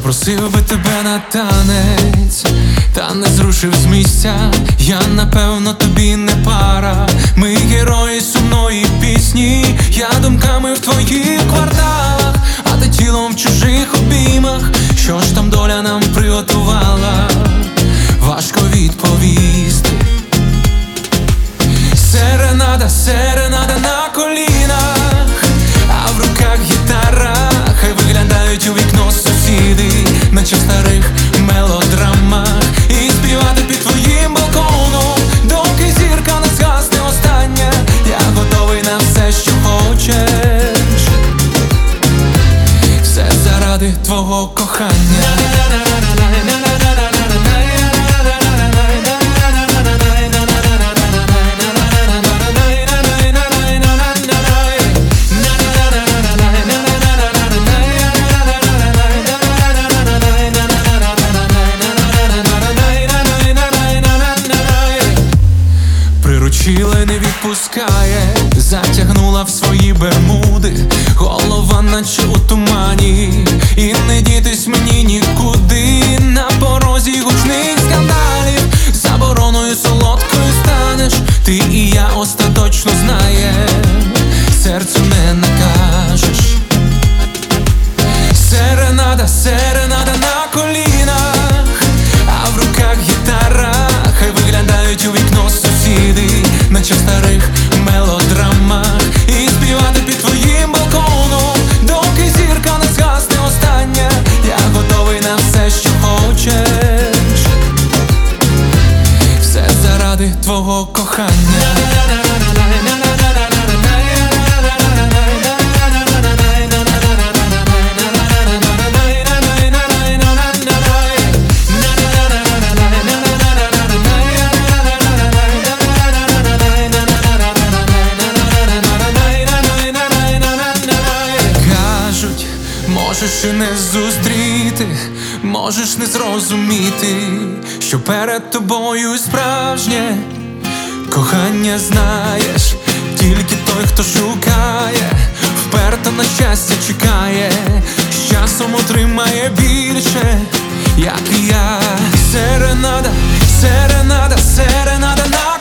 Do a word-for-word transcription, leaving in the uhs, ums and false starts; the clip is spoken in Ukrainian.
Запросив би тебе на танець, та не зрушив з місця. Я, напевно, тобі не пара. Ми герої сумної пісні. Я думками в твоїх кварталах, а ти тілом в чужих обіймах. Що ж там доля нам приготувала? Важко відповісти. Серенада, серенада на колінах, а в руках гітара. Хай виглядають у вікно сусіди, наче в старих мелодрамах. І співати під твоїм балконом, доки зірка не згасне остання. Я готовий на все, що хочеш. Все заради твого кохання. Приручила, не відпускає, затягнула в свої бермуди. Голова наче у тумані, і не дітись мені нікуди. На порозі гучних скандалів, забороною солодкою станеш. Ти і я остаточно знаєм, серцю не накажеш. Серенада, серенада на колінах, а в руках гітара. Хай виглядають у вікно сусіди, наче в старих мелодрамах. І співати під твоїм балконом, доки зірка не згасне остання. Я готовий на все, що хочеш. Все заради твого кохання. Можеш і не зустріти, можеш не зрозуміти, що перед тобою справжнє кохання, знаєш. Тільки той, хто шукає, вперто на щастя чекає, з часом отримає більше, як і я. Серенада, серенада, серенада на